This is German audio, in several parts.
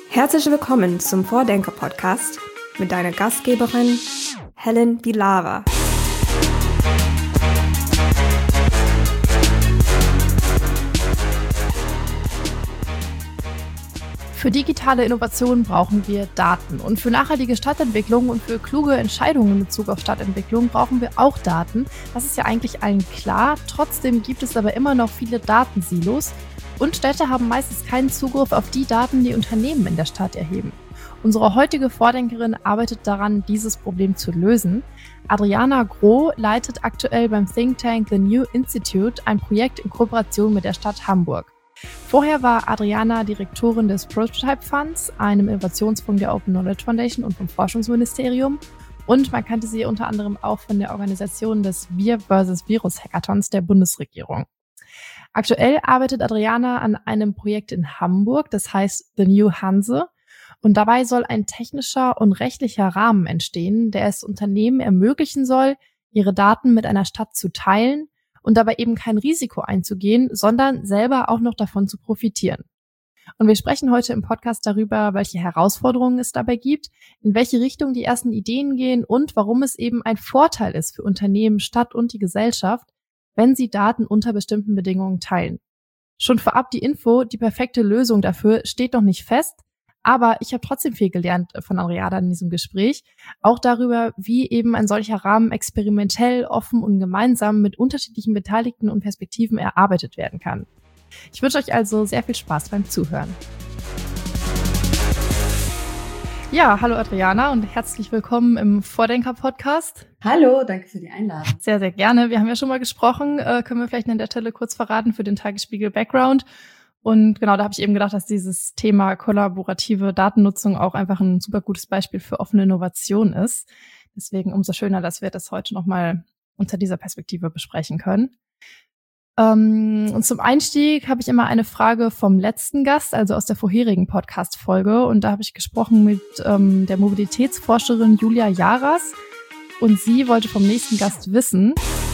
Herzlich willkommen zum Vordenker-Podcast mit deiner Gastgeberin Helen Bilawa. Für digitale Innovation brauchen wir Daten und für nachhaltige Stadtentwicklung und für kluge Entscheidungen in Bezug auf Stadtentwicklung brauchen wir auch Daten. Das ist ja eigentlich allen klar. Trotzdem gibt es aber immer noch viele Datensilos und Städte haben meistens keinen Zugriff auf die Daten, die Unternehmen in der Stadt erheben. Unsere heutige Vordenkerin arbeitet daran, dieses Problem zu lösen. Adriana Groh leitet aktuell beim Think Tank The New Institute ein Projekt in Kooperation mit der Stadt Hamburg. Vorher war Adriana Direktorin des Prototype Funds, einem Innovationsfonds der Open Knowledge Foundation und vom Forschungsministerium. Und man kannte sie unter anderem auch von der Organisation des Wir vs. Virus Hackathons der Bundesregierung. Aktuell arbeitet Adriana an einem Projekt in Hamburg, das heißt The New Hanse. Und dabei soll ein technischer und rechtlicher Rahmen entstehen, der es Unternehmen ermöglichen soll, ihre Daten mit einer Stadt zu teilen und dabei eben kein Risiko einzugehen, sondern selber auch noch davon zu profitieren. Und wir sprechen heute im Podcast darüber, welche Herausforderungen es dabei gibt, in welche Richtung die ersten Ideen gehen und warum es eben ein Vorteil ist für Unternehmen, Stadt und die Gesellschaft, wenn sie Daten unter bestimmten Bedingungen teilen. Schon vorab die Info, die perfekte Lösung dafür steht noch nicht fest, aber ich habe trotzdem viel gelernt von Adriana in diesem Gespräch, auch darüber, wie eben ein solcher Rahmen experimentell, offen und gemeinsam mit unterschiedlichen Beteiligten und Perspektiven erarbeitet werden kann. Ich wünsche euch also sehr viel Spaß beim Zuhören. Ja, hallo Adriana und herzlich willkommen im Vordenker-Podcast. Hallo, danke für die Einladung. Sehr, sehr gerne. Wir haben ja schon mal gesprochen, können wir vielleicht an der Stelle kurz verraten für den Tagesspiegel-Background. Und genau, da habe ich eben gedacht, dass dieses Thema kollaborative Datennutzung auch einfach ein super gutes Beispiel für offene Innovation ist. Deswegen umso schöner, dass wir das heute nochmal unter dieser Perspektive besprechen können. Und zum Einstieg habe ich immer eine Frage vom letzten Gast, also aus der vorherigen Podcast-Folge. Und da habe ich gesprochen mit der Mobilitätsforscherin Julia Jaras. Und sie wollte vom nächsten Gast wissen: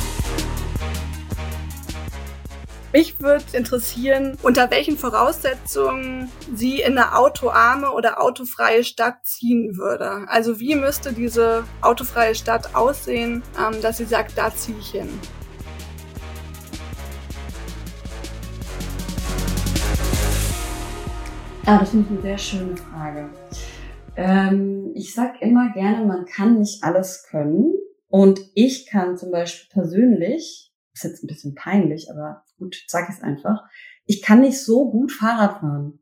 Mich würde interessieren, unter welchen Voraussetzungen sie in eine autoarme oder autofreie Stadt ziehen würde. Also wie müsste diese autofreie Stadt aussehen, dass sie sagt, da ziehe ich hin? Ja, das finde ich eine sehr schöne Frage. Ich sag immer gerne, man kann nicht alles können. Und ich kann zum Beispiel persönlich, ist jetzt ein bisschen peinlich, aber gut, sag es einfach, ich kann nicht so gut Fahrrad fahren.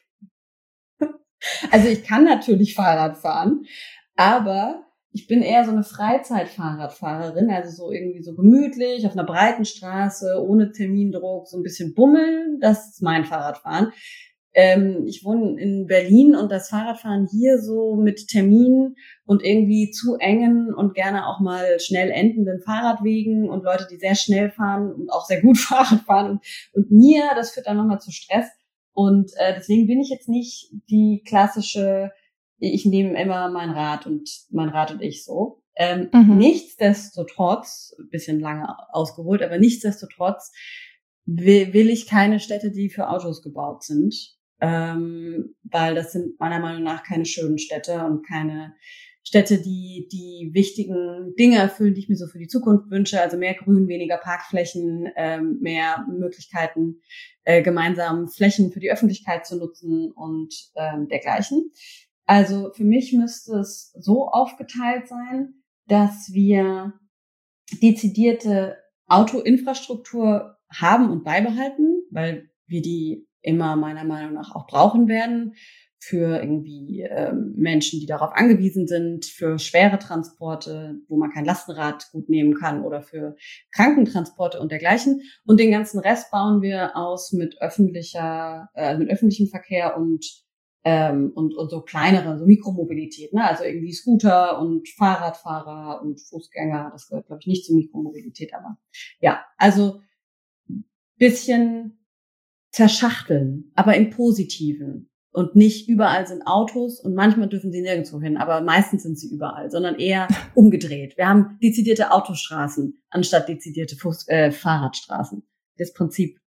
Also ich kann natürlich Fahrrad fahren, aber ich bin eher so eine Freizeitfahrradfahrerin, also so irgendwie so gemütlich, auf einer breiten Straße, ohne Termindruck, so ein bisschen bummeln, das ist mein Fahrradfahren. Ich wohne in Berlin und das Fahrradfahren hier so mit Terminen und irgendwie zu engen und gerne auch mal schnell endenden Fahrradwegen und Leute, die sehr schnell fahren und auch sehr gut Fahrrad fahren und mir, das führt dann nochmal zu Stress und deswegen bin ich jetzt nicht die klassische, ich nehme immer mein Rad und ich so. Nichtsdestotrotz, ein bisschen lange ausgeholt, aber nichtsdestotrotz will ich keine Städte, die für Autos gebaut sind. Weil das sind meiner Meinung nach keine schönen Städte und keine Städte, die wichtigen Dinge erfüllen, die ich mir so für die Zukunft wünsche. Also mehr Grün, weniger Parkflächen, mehr Möglichkeiten, gemeinsam Flächen für die Öffentlichkeit zu nutzen und dergleichen. Also für mich müsste es so aufgeteilt sein, dass wir dezidierte Autoinfrastruktur haben und beibehalten, weil wir die immer meiner Meinung nach auch brauchen werden für irgendwie Menschen, die darauf angewiesen sind, für schwere Transporte, wo man kein Lastenrad gut nehmen kann oder für Krankentransporte und dergleichen. Und den ganzen Rest bauen wir aus mit öffentlichem Verkehr und so kleinere, so Mikromobilität, ne? Also irgendwie Scooter und Fahrradfahrer und Fußgänger. Das gehört, glaube ich, nicht zur Mikromobilität, aber ja, also bisschen zerschachteln, aber im Positiven. Und nicht überall sind Autos und manchmal dürfen sie nirgendwo hin, aber meistens sind sie überall, sondern eher umgedreht. Wir haben dezidierte Autostraßen anstatt dezidierte Fahrradstraßen. Das Prinzip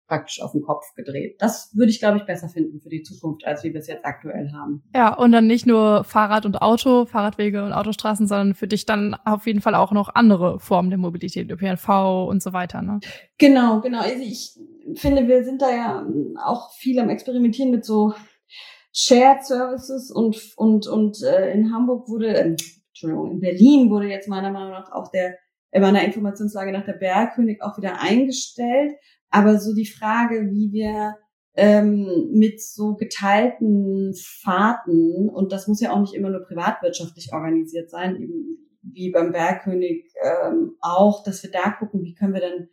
praktisch auf den Kopf gedreht. Das würde ich, glaube ich, besser finden für die Zukunft, als wie wir es jetzt aktuell haben. Ja, und dann nicht nur Fahrrad und Auto, Fahrradwege und Autostraßen, sondern für dich dann auf jeden Fall auch noch andere Formen der Mobilität, ÖPNV und so weiter, ne? Genau. Also ich finde, wir sind da ja auch viel am Experimentieren mit so Shared Services und in Hamburg in Berlin wurde jetzt meiner Meinung nach auch in meiner Informationslage nach der Bergkönig auch wieder eingestellt. Aber so die Frage, wie wir mit so geteilten Fahrten, und das muss ja auch nicht immer nur privatwirtschaftlich organisiert sein, eben wie beim Bergkönig auch, dass wir da gucken, wie können wir denn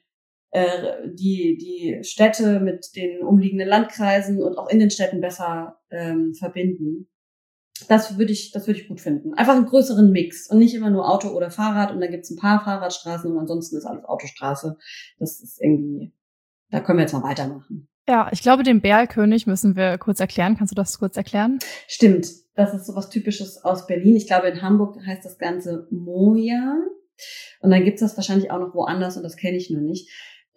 die Städte mit den umliegenden Landkreisen und auch in den Städten besser verbinden. Das würde ich gut finden. Einfach einen größeren Mix und nicht immer nur Auto oder Fahrrad und dann gibt's ein paar Fahrradstraßen und ansonsten ist alles Autostraße. Das ist irgendwie, da können wir jetzt mal weitermachen. Ja, ich glaube, den Bergkönig müssen wir kurz erklären. Kannst du das kurz erklären? Stimmt, das ist so was Typisches aus Berlin. Ich glaube, in Hamburg heißt das Ganze Moja und dann gibt's das wahrscheinlich auch noch woanders und das kenne ich nur nicht.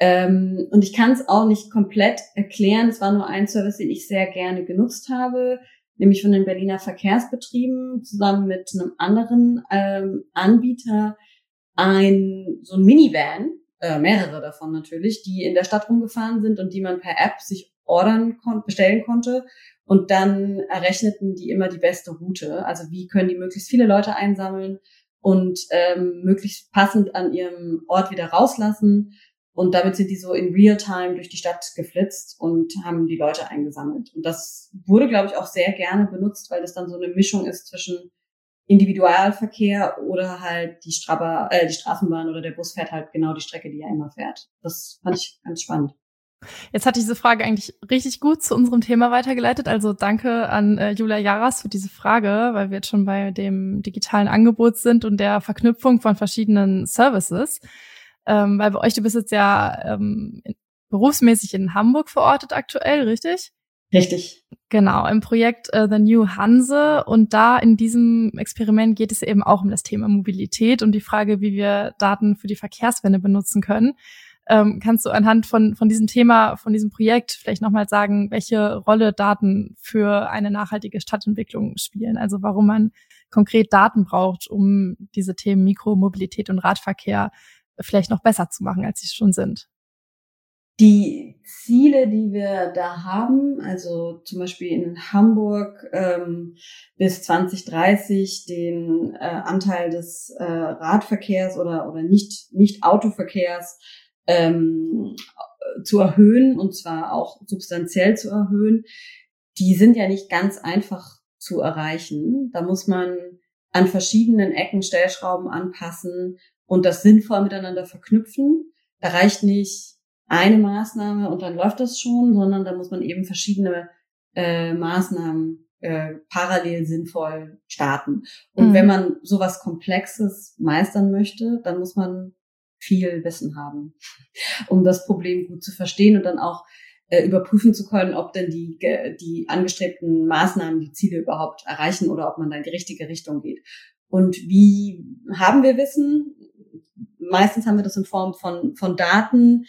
Und ich kann es auch nicht komplett erklären. Es war nur ein Service, den ich sehr gerne genutzt habe, nämlich von den Berliner Verkehrsbetrieben zusammen mit einem anderen Anbieter so ein Minivan, mehrere davon natürlich, die in der Stadt rumgefahren sind und die man per App sich bestellen konnte. Und dann errechneten die immer die beste Route. Also wie können die möglichst viele Leute einsammeln und möglichst passend an ihrem Ort wieder rauslassen. Und damit sind die so in Real-Time durch die Stadt geflitzt und haben die Leute eingesammelt. Und das wurde, glaube ich, auch sehr gerne benutzt, weil das dann so eine Mischung ist zwischen Individualverkehr oder halt die Straßenbahn oder der Bus fährt halt genau die Strecke, die er immer fährt. Das fand ich ganz spannend. Jetzt hat diese Frage eigentlich richtig gut zu unserem Thema weitergeleitet. Also danke an Julia Jaras für diese Frage, weil wir jetzt schon bei dem digitalen Angebot sind und der Verknüpfung von verschiedenen Services. Weil bei euch, du bist jetzt ja berufsmäßig in Hamburg verortet aktuell, richtig? Richtig. Genau, im Projekt The New Hanse. Und da in diesem Experiment geht es eben auch um das Thema Mobilität und die Frage, wie wir Daten für die Verkehrswende benutzen können. Kannst du anhand von diesem Thema, von diesem Projekt vielleicht nochmal sagen, welche Rolle Daten für eine nachhaltige Stadtentwicklung spielen? Also warum man konkret Daten braucht, um diese Themen Mikromobilität und Radverkehr vielleicht noch besser zu machen, als sie schon sind. Die Ziele, die wir da haben, also zum Beispiel in Hamburg bis 2030 den Anteil des Radverkehrs oder nicht Autoverkehrs zu erhöhen, und zwar auch substanziell zu erhöhen, die sind ja nicht ganz einfach zu erreichen. Da muss man an verschiedenen Ecken Stellschrauben anpassen und das sinnvoll miteinander verknüpfen. Da reicht nicht eine Maßnahme und dann läuft das schon, sondern da muss man eben verschiedene Maßnahmen parallel sinnvoll starten. Und wenn man sowas Komplexes meistern möchte, dann muss man viel Wissen haben, um das Problem gut zu verstehen und dann auch überprüfen zu können, ob denn die angestrebten Maßnahmen die Ziele überhaupt erreichen oder ob man da in die richtige Richtung geht. Und wie haben wir Wissen? Meistens haben wir das in Form von Daten,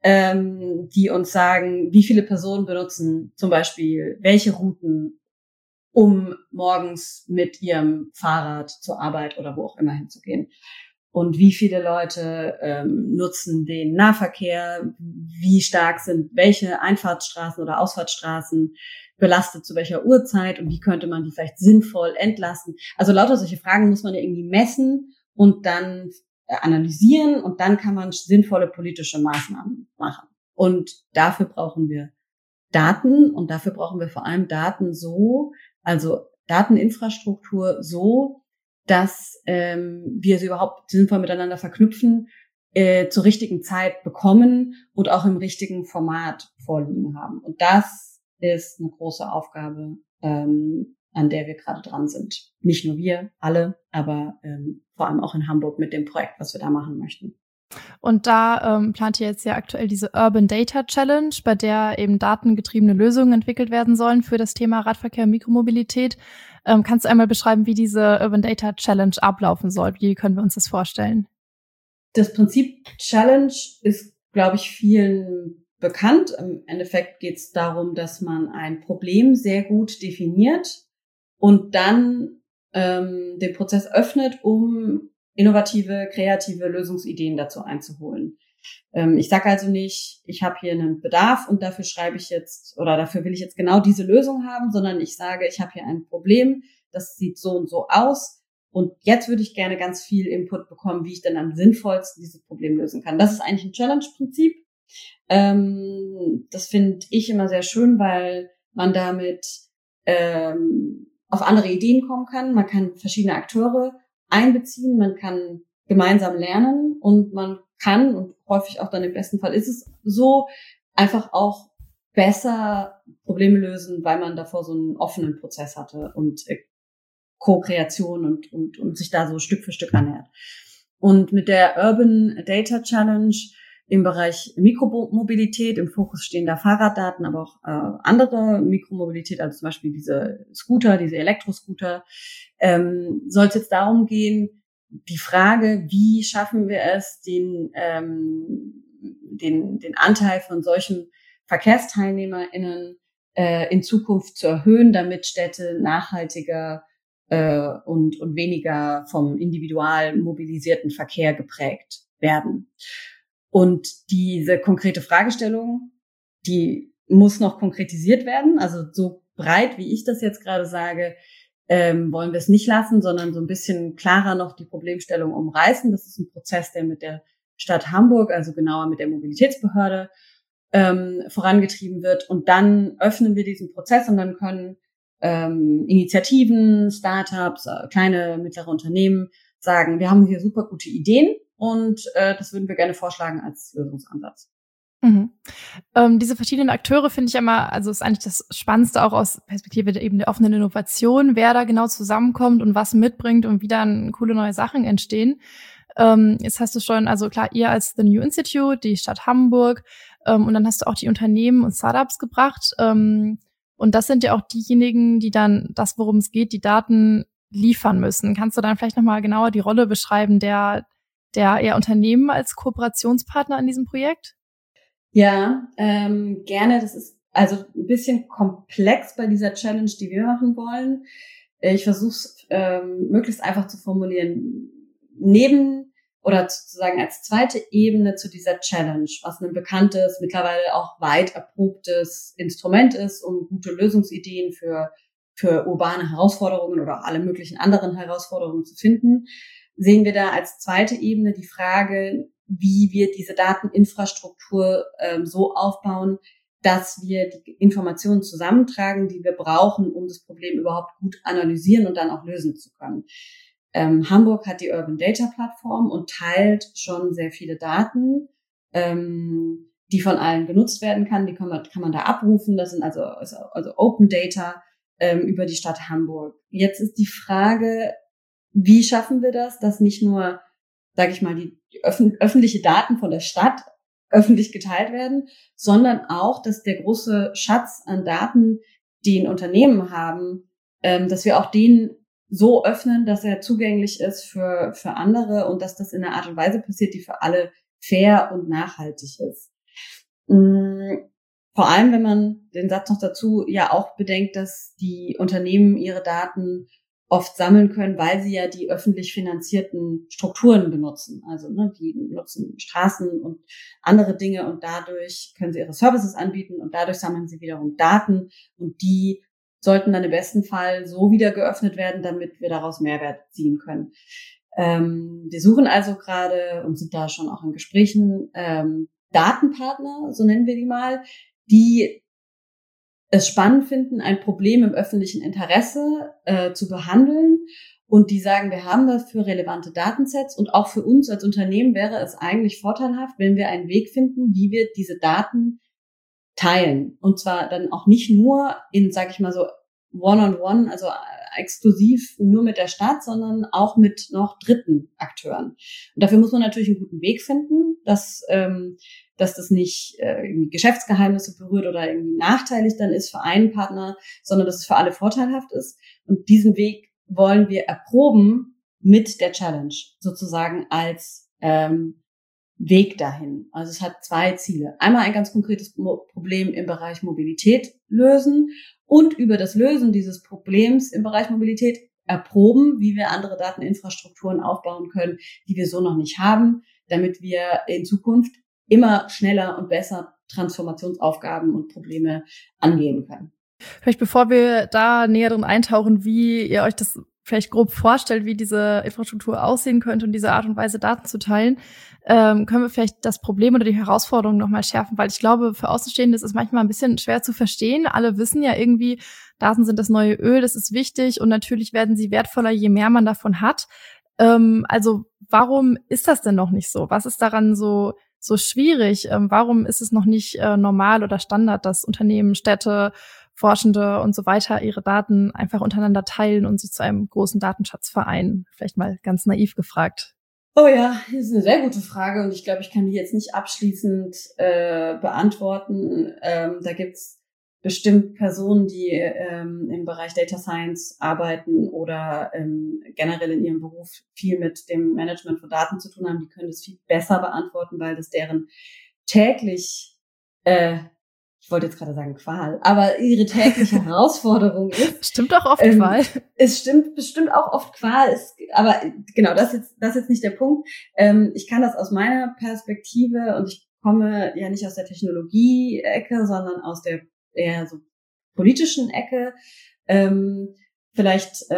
die uns sagen, wie viele Personen benutzen zum Beispiel welche Routen, um morgens mit ihrem Fahrrad zur Arbeit oder wo auch immer hinzugehen. Und wie viele Leute nutzen den Nahverkehr, wie stark sind welche Einfahrtsstraßen oder Ausfahrtsstraßen belastet zu welcher Uhrzeit und wie könnte man die vielleicht sinnvoll entlasten. Also lauter solche Fragen muss man ja irgendwie messen und dann analysieren und dann kann man sinnvolle politische Maßnahmen machen. Und dafür brauchen wir Daten und dafür brauchen wir vor allem also Dateninfrastruktur so, dass wir sie überhaupt sinnvoll miteinander verknüpfen, zur richtigen Zeit bekommen und auch im richtigen Format vorliegen haben. Und das ist eine große Aufgabe, an der wir gerade dran sind. Nicht nur wir, alle, aber vor allem auch in Hamburg mit dem Projekt, was wir da machen möchten. Und da plant ihr jetzt ja aktuell diese Urban Data Challenge, bei der eben datengetriebene Lösungen entwickelt werden sollen für das Thema Radverkehr und Mikromobilität. Kannst du einmal beschreiben, wie diese Urban Data Challenge ablaufen soll? Wie können wir uns das vorstellen? Das Prinzip Challenge ist, glaube ich, vielen bekannt. Im Endeffekt geht es darum, dass man ein Problem sehr gut definiert und dann den Prozess öffnet, um innovative, kreative Lösungsideen dazu einzuholen. Ich sage also nicht, ich habe hier einen Bedarf und dafür schreibe ich jetzt oder dafür will ich jetzt genau diese Lösung haben, sondern ich sage, ich habe hier ein Problem, das sieht so und so aus und jetzt würde ich gerne ganz viel Input bekommen, wie ich dann am sinnvollsten dieses Problem lösen kann. Das ist eigentlich ein Challenge-Prinzip. Das finde ich immer sehr schön, weil man damit auf andere Ideen kommen kann. Man kann verschiedene Akteure einbeziehen, man kann gemeinsam lernen und man kann, und häufig auch dann im besten Fall ist es so, einfach auch besser Probleme lösen, weil man davor so einen offenen Prozess hatte und Co-Kreation und sich da so Stück für Stück annähert. Und mit der Urban Data Challenge im Bereich Mikromobilität, im Fokus stehen da Fahrraddaten, aber auch andere Mikromobilität, also zum Beispiel diese Scooter, diese Elektroscooter, soll es jetzt darum gehen, die Frage, wie schaffen wir es, den Anteil von solchen VerkehrsteilnehmerInnen in Zukunft zu erhöhen, damit Städte nachhaltiger und weniger vom individual mobilisierten Verkehr geprägt werden. Und diese konkrete Fragestellung, die muss noch konkretisiert werden. Also so breit, wie ich das jetzt gerade sage, wollen wir es nicht lassen, sondern so ein bisschen klarer noch die Problemstellung umreißen. Das ist ein Prozess, der mit der Stadt Hamburg, also genauer mit der Mobilitätsbehörde, vorangetrieben wird. Und dann öffnen wir diesen Prozess und dann können Initiativen, Startups, kleine, mittlere Unternehmen sagen, wir haben hier super gute Ideen und das würden wir gerne vorschlagen als Lösungsansatz. Mhm. Diese verschiedenen Akteure finde ich immer, also ist eigentlich das Spannendste auch aus Perspektive eben der offenen Innovation, wer da genau zusammenkommt und was mitbringt und wie dann coole neue Sachen entstehen. Jetzt hast du schon, also klar, ihr als The New Institute, die Stadt Hamburg, und dann hast du auch die Unternehmen und Startups gebracht. Und das sind ja auch diejenigen, die dann das, worum es geht, die Daten liefern müssen. Kannst du dann vielleicht nochmal genauer die Rolle beschreiben der eher Unternehmen als Kooperationspartner in diesem Projekt? Ja, gerne. Das ist also ein bisschen komplex bei dieser Challenge, die wir machen wollen. Ich versuche es möglichst einfach zu formulieren. Neben oder sozusagen als zweite Ebene zu dieser Challenge, was ein bekanntes, mittlerweile auch weit erprobtes Instrument ist, um gute Lösungsideen für urbane Herausforderungen oder alle möglichen anderen Herausforderungen zu finden, sehen wir da als zweite Ebene die Frage, wie wir diese Dateninfrastruktur so aufbauen, dass wir die Informationen zusammentragen, die wir brauchen, um das Problem überhaupt gut analysieren und dann auch lösen zu können. Hamburg hat die Urban Data Plattform und teilt schon sehr viele Daten, die von allen genutzt werden kann. Die kann man da abrufen. Das sind also Open Data über die Stadt Hamburg. Jetzt ist die Frage, wie schaffen wir das, dass nicht nur, sage ich mal, die öffentliche Daten von der Stadt öffentlich geteilt werden, sondern auch, dass der große Schatz an Daten, die ein Unternehmen haben, dass wir auch den so öffnen, dass er zugänglich ist für andere und dass das in einer Art und Weise passiert, die für alle fair und nachhaltig ist. Vor allem, wenn man den Satz noch dazu ja auch bedenkt, dass die Unternehmen ihre Daten oft sammeln können, weil sie ja die öffentlich finanzierten Strukturen benutzen. Also die nutzen Straßen und andere Dinge und dadurch können sie ihre Services anbieten und dadurch sammeln sie wiederum Daten und die sollten dann im besten Fall so wieder geöffnet werden, damit wir daraus Mehrwert ziehen können. Wir suchen also gerade und sind da schon auch in Gesprächen Datenpartner, so nennen wir die mal, die es spannend finden, ein Problem im öffentlichen Interesse zu behandeln und die sagen, wir haben dafür relevante Datensets und auch für uns als Unternehmen wäre es eigentlich vorteilhaft, wenn wir einen Weg finden, wie wir diese Daten teilen. Und zwar dann auch nicht nur in, sag ich mal so, One-on-One, also exklusiv nur mit der Stadt, sondern auch mit noch dritten Akteuren. Und dafür muss man natürlich einen guten Weg finden, dass das nicht irgendwie Geschäftsgeheimnisse berührt oder irgendwie nachteilig dann ist für einen Partner, sondern dass es für alle vorteilhaft ist. Und diesen Weg wollen wir erproben mit der Challenge, sozusagen als Weg dahin. Also es hat 2 Ziele. Einmal ein ganz konkretes Problem im Bereich Mobilität lösen und über das Lösen dieses Problems im Bereich Mobilität erproben, wie wir andere Dateninfrastrukturen aufbauen können, die wir so noch nicht haben, damit wir in Zukunft immer schneller und besser Transformationsaufgaben und Probleme angehen können. Vielleicht bevor wir da näher drin eintauchen, wie ihr euch das vielleicht grob vorstellt, wie diese Infrastruktur aussehen könnte und diese Art und Weise Daten zu teilen, können wir vielleicht das Problem oder die Herausforderung nochmal schärfen, weil ich glaube, für Außenstehende ist es manchmal ein bisschen schwer zu verstehen. Alle wissen ja irgendwie, Daten sind das neue Öl, das ist wichtig und natürlich werden sie wertvoller, je mehr man davon hat. Also warum ist das denn noch nicht so? Was ist daran so schwierig? Warum ist es noch nicht normal oder Standard, dass Unternehmen, Städte, Forschende und so weiter ihre Daten einfach untereinander teilen und sich zu einem großen Datenschatz vereinen? Vielleicht mal ganz naiv gefragt. Oh ja, das ist eine sehr gute Frage und ich glaube, ich kann die jetzt nicht abschließend beantworten. Da gibt's bestimmt Personen, die im Bereich Data Science arbeiten oder generell in ihrem Beruf viel mit dem Management von Daten zu tun haben. Die können das viel besser beantworten, weil das deren täglich ich wollte jetzt gerade sagen Qual, aber ihre tägliche Herausforderung ist. Stimmt auch oft Qual. Es stimmt bestimmt auch oft Qual, aber genau, das ist jetzt nicht der Punkt. Ich kann das aus meiner Perspektive und ich komme ja nicht aus der Technologie-Ecke, sondern aus der eher so politischen Ecke. Vielleicht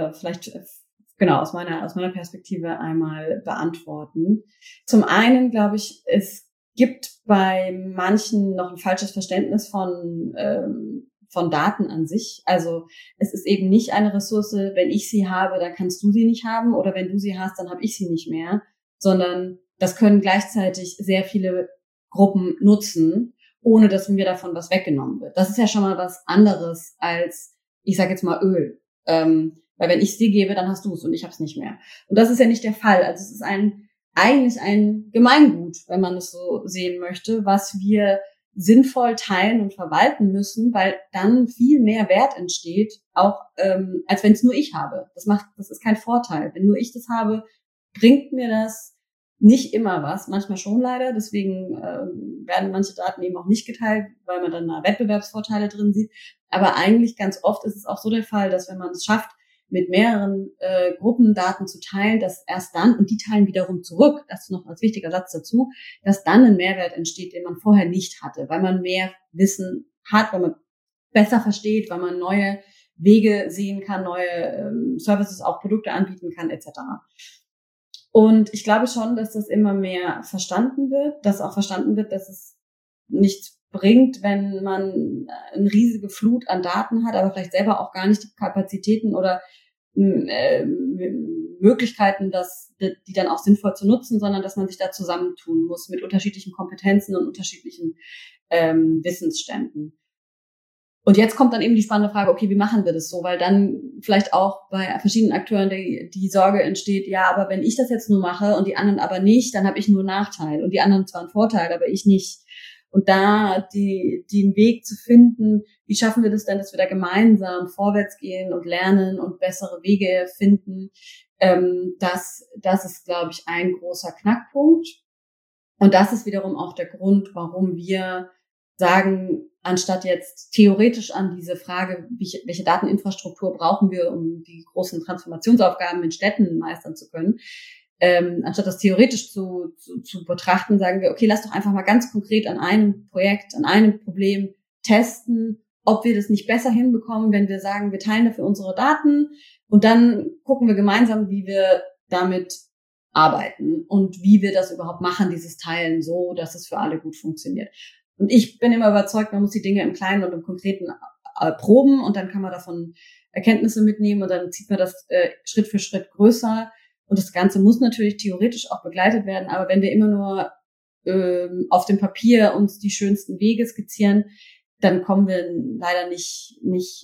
genau aus meiner Perspektive einmal beantworten. Zum einen glaube ich, es gibt bei manchen noch ein falsches Verständnis von Daten an sich. Also es ist eben nicht eine Ressource, wenn ich sie habe, dann kannst du sie nicht haben oder wenn du sie hast, dann habe ich sie nicht mehr, sondern das können gleichzeitig sehr viele Gruppen nutzen, ohne dass mir davon was weggenommen wird. Das ist ja schon mal was anderes als, ich sage jetzt mal Öl. Weil wenn ich es dir gebe, dann hast du es und ich habe es nicht mehr. Und das ist ja nicht der Fall. Also es ist eigentlich ein Gemeingut, wenn man es so sehen möchte, was wir sinnvoll teilen und verwalten müssen, weil dann viel mehr Wert entsteht, auch als wenn es nur ich habe. Das ist kein Vorteil. Wenn nur ich das habe, bringt mir das nicht immer was, manchmal schon leider. Deswegen werden manche Daten eben auch nicht geteilt, weil man dann da Wettbewerbsvorteile drin sieht. Aber eigentlich ganz oft ist es auch so der Fall, dass wenn man es schafft, mit mehreren Gruppen Daten zu teilen, dass erst dann, und die teilen wiederum zurück, das ist noch als wichtiger Satz dazu, dass dann ein Mehrwert entsteht, den man vorher nicht hatte, weil man mehr Wissen hat, weil man besser versteht, weil man neue Wege sehen kann, neue Services, auch Produkte anbieten kann, etc. Und ich glaube schon, dass das immer mehr verstanden wird, dass auch verstanden wird, dass es nichts bringt, wenn man eine riesige Flut an Daten hat, aber vielleicht selber auch gar nicht die Kapazitäten oder Möglichkeiten, die dann auch sinnvoll zu nutzen, sondern dass man sich da zusammentun muss mit unterschiedlichen Kompetenzen und unterschiedlichen Wissensständen. Und jetzt kommt dann eben die spannende Frage, okay, wie machen wir das so? Weil dann vielleicht auch bei verschiedenen Akteuren die Sorge entsteht, ja, aber wenn ich das jetzt nur mache und die anderen aber nicht, dann habe ich nur Nachteil und die anderen zwar einen Vorteil, aber ich nicht. Und da den Weg zu finden, wie schaffen wir das denn, dass wir da gemeinsam vorwärts gehen und lernen und bessere Wege finden, das ist, glaube ich, ein großer Knackpunkt. Und das ist wiederum auch der Grund, warum wir sagen, anstatt jetzt theoretisch an diese Frage, welche Dateninfrastruktur brauchen wir, um die großen Transformationsaufgaben in Städten meistern zu können, anstatt das theoretisch zu betrachten, sagen wir, okay, lass doch einfach mal ganz konkret an einem Projekt, an einem Problem testen, ob wir das nicht besser hinbekommen, wenn wir sagen, wir teilen dafür unsere Daten und dann gucken wir gemeinsam, wie wir damit arbeiten und wie wir das überhaupt machen, dieses Teilen so, dass es für alle gut funktioniert. Und ich bin immer überzeugt, man muss die Dinge im Kleinen und im Konkreten proben und dann kann man davon Erkenntnisse mitnehmen und dann zieht man das Schritt für Schritt größer. Und das Ganze muss natürlich theoretisch auch begleitet werden, aber wenn wir immer nur auf dem Papier uns die schönsten Wege skizzieren, dann kommen wir leider nicht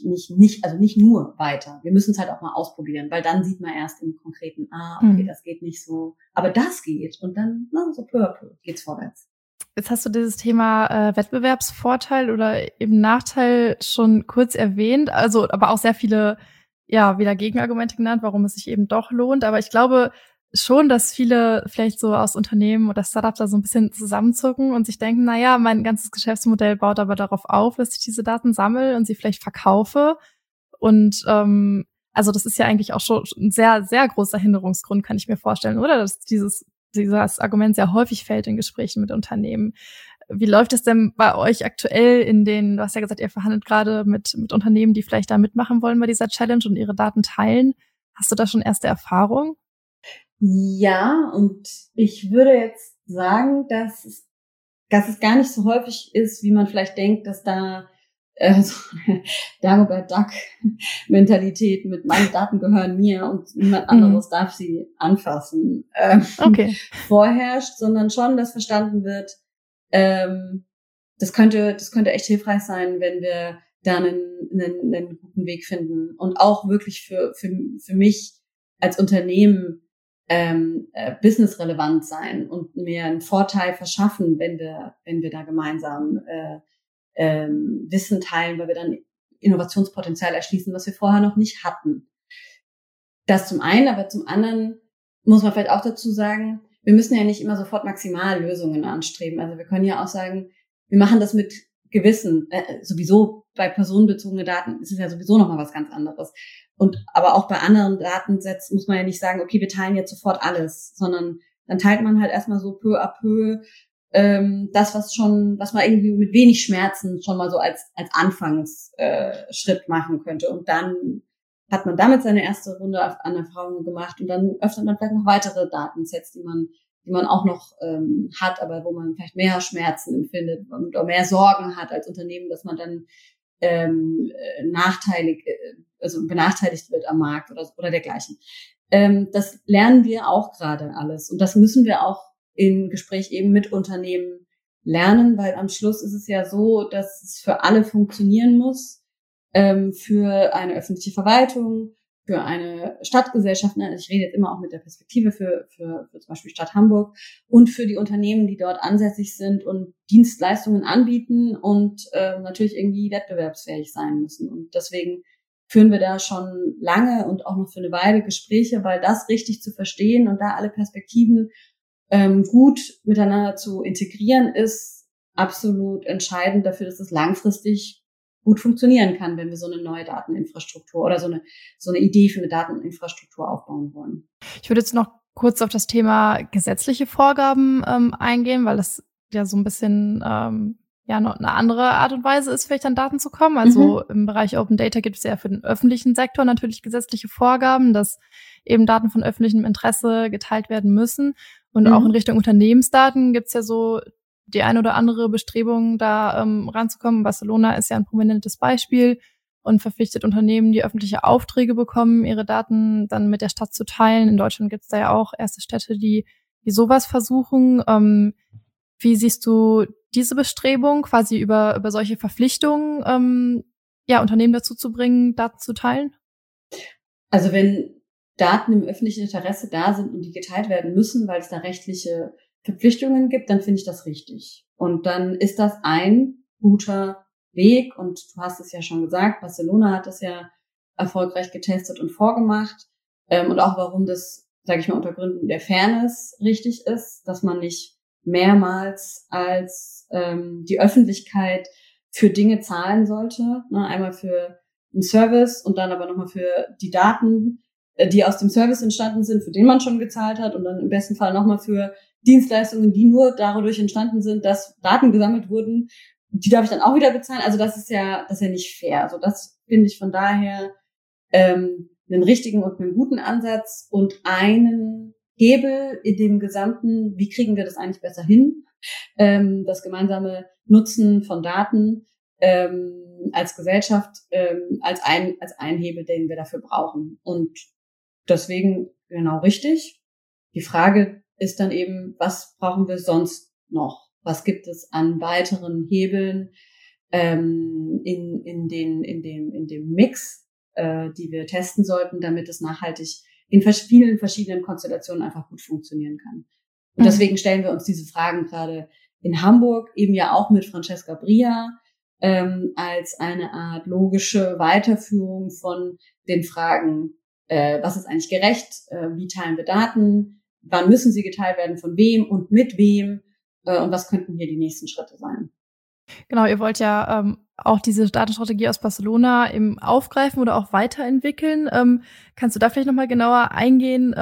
nur weiter. Wir müssen es halt auch mal ausprobieren, weil dann sieht man erst im Konkreten, okay, das geht nicht so, aber das geht und dann so peu à peu geht's vorwärts. Jetzt hast du dieses Thema Wettbewerbsvorteil oder eben Nachteil schon kurz erwähnt, also aber auch sehr viele wieder Gegenargumente genannt, warum es sich eben doch lohnt. Aber ich glaube, schon, dass viele vielleicht so aus Unternehmen oder Startups da so ein bisschen zusammenzucken und sich denken, naja, mein ganzes Geschäftsmodell baut aber darauf auf, dass ich diese Daten sammle und sie vielleicht verkaufe. Und also das ist ja eigentlich auch schon ein sehr, sehr großer Hinderungsgrund, kann ich mir vorstellen, oder? Dass dieses Argument sehr häufig fällt in Gesprächen mit Unternehmen. Wie läuft es denn bei euch aktuell du hast ja gesagt, ihr verhandelt gerade mit Unternehmen, die vielleicht da mitmachen wollen bei dieser Challenge und ihre Daten teilen. Hast du da schon erste Erfahrung? Ja, und ich würde jetzt sagen, dass es gar nicht so häufig ist, wie man vielleicht denkt, dass da so eine Dagobert Duck-Mentalität mit meine Daten gehören mir und niemand anderes darf sie anfassen Okay. vorherrscht, sondern schon, dass verstanden wird, das könnte echt hilfreich sein, wenn wir da einen guten Weg finden und auch wirklich für mich als Unternehmen businessrelevant sein und mir einen Vorteil verschaffen, wenn wir da gemeinsam Wissen teilen, weil wir dann Innovationspotenzial erschließen, was wir vorher noch nicht hatten. Das zum einen, aber zum anderen muss man vielleicht auch dazu sagen, wir müssen ja nicht immer sofort Maximallösungen anstreben. Also wir können ja auch sagen, wir machen das mit Gewissen. Sowieso bei personenbezogenen Daten ist es ja sowieso nochmal was ganz anderes. Aber auch bei anderen Datensätzen muss man ja nicht sagen, okay, wir teilen jetzt sofort alles, sondern dann teilt man halt erstmal so peu à peu das, was man irgendwie mit wenig Schmerzen schon mal so als Anfangsschritt machen könnte. Und dann hat man damit seine erste Runde an Erfahrungen gemacht und dann öffnet man vielleicht noch weitere Datensets, die man auch noch hat, aber wo man vielleicht mehr Schmerzen empfindet oder mehr Sorgen hat als Unternehmen, dass man dann benachteiligt wird am Markt oder dergleichen. Das lernen wir auch gerade alles und das müssen wir auch im Gespräch eben mit Unternehmen lernen, weil am Schluss ist es ja so, dass es für alle funktionieren muss, für eine öffentliche Verwaltung, für eine Stadtgesellschaft, ich rede jetzt immer auch mit der Perspektive für zum Beispiel Stadt Hamburg und für die Unternehmen, die dort ansässig sind und Dienstleistungen anbieten und natürlich irgendwie wettbewerbsfähig sein müssen. Und deswegen führen wir da schon lange und auch noch für eine Weile Gespräche, weil das richtig zu verstehen und da alle Perspektiven gut miteinander zu integrieren, ist absolut entscheidend dafür, dass es langfristig gut funktionieren kann, wenn wir so eine neue Dateninfrastruktur oder so eine Idee für eine Dateninfrastruktur aufbauen wollen. Ich würde jetzt noch kurz auf das Thema gesetzliche Vorgaben eingehen, weil das ja so ein bisschen noch eine andere Art und Weise ist, vielleicht an Daten zu kommen. Also im Bereich Open Data gibt es ja für den öffentlichen Sektor natürlich gesetzliche Vorgaben, dass eben Daten von öffentlichem Interesse geteilt werden müssen. Und auch in Richtung Unternehmensdaten gibt's ja so die ein oder andere Bestrebung, da ranzukommen. Barcelona ist ja ein prominentes Beispiel und verpflichtet Unternehmen, die öffentliche Aufträge bekommen, ihre Daten dann mit der Stadt zu teilen. In Deutschland gibt's da ja auch erste Städte, die sowas versuchen. Wie siehst du diese Bestrebung, quasi über solche Verpflichtungen Unternehmen dazu zu bringen, Daten zu teilen? Also wenn Daten im öffentlichen Interesse da sind und die geteilt werden müssen, weil es da rechtliche Verpflichtungen gibt, dann finde ich das richtig. Und dann ist das ein guter Weg. Und du hast es ja schon gesagt, Barcelona hat das ja erfolgreich getestet und vorgemacht. Und auch warum das, sage ich mal, unter Gründen der Fairness richtig ist, dass man nicht mehrmals als die Öffentlichkeit für Dinge zahlen sollte. Einmal für einen Service und dann aber nochmal für die Daten, die aus dem Service entstanden sind, für den man schon gezahlt hat und dann im besten Fall nochmal für Dienstleistungen, die nur dadurch entstanden sind, dass Daten gesammelt wurden, die darf ich dann auch wieder bezahlen. Also das ist ja nicht fair. Also das finde ich von daher einen richtigen und einen guten Ansatz und einen Hebel in dem gesamten, wie kriegen wir das eigentlich besser hin, das gemeinsame Nutzen von Daten als Gesellschaft als ein Hebel, den wir dafür brauchen. Und deswegen genau richtig. Die Frage ist dann eben, was brauchen wir sonst noch? Was gibt es an weiteren Hebeln in dem Mix, die wir testen sollten, damit es nachhaltig in vielen verschiedenen Konstellationen einfach gut funktionieren kann. Und deswegen stellen wir uns diese Fragen gerade in Hamburg eben ja auch mit Francesca Bria als eine Art logische Weiterführung von den Fragen, was ist eigentlich gerecht, wie teilen wir Daten, wann müssen sie geteilt werden, von wem und mit wem und was könnten hier die nächsten Schritte sein. Genau, ihr wollt ja auch diese Datenstrategie aus Barcelona eben aufgreifen oder auch weiterentwickeln. Kannst du da vielleicht nochmal genauer eingehen,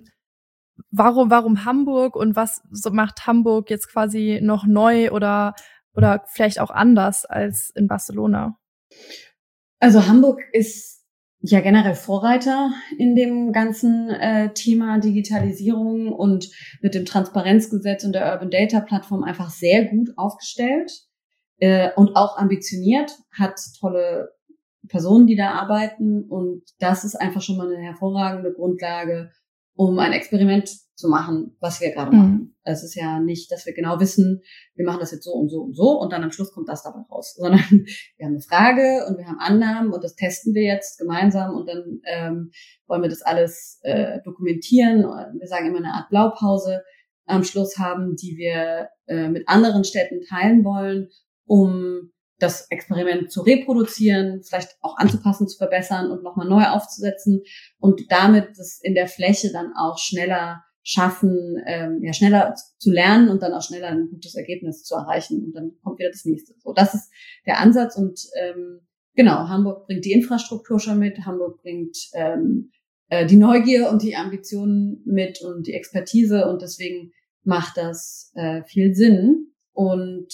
warum Hamburg und was macht Hamburg jetzt quasi noch neu oder vielleicht auch anders als in Barcelona? Also Hamburg ist ja generell Vorreiter in dem ganzen Thema Digitalisierung und mit dem Transparenzgesetz und der Urban Data Plattform einfach sehr gut aufgestellt und auch ambitioniert, hat tolle Personen, die da arbeiten und das ist einfach schon mal eine hervorragende Grundlage, um ein Experiment zu machen, was wir gerade machen. Es ist ja nicht, dass wir genau wissen, wir machen das jetzt so und so und so und dann am Schluss kommt das dabei raus, sondern wir haben eine Frage und wir haben Annahmen und das testen wir jetzt gemeinsam und dann wollen wir das alles dokumentieren. Wir sagen immer eine Art Blaupause am Schluss haben, die wir mit anderen Städten teilen wollen, um das Experiment zu reproduzieren, vielleicht auch anzupassen, zu verbessern und nochmal neu aufzusetzen und damit das in der Fläche dann auch schneller schaffen, schneller zu lernen und dann auch schneller ein gutes Ergebnis zu erreichen und dann kommt wieder das nächste. So, das ist der Ansatz und genau, Hamburg bringt die Infrastruktur schon mit, Hamburg bringt die Neugier und die Ambitionen mit und die Expertise und deswegen macht das viel Sinn. Und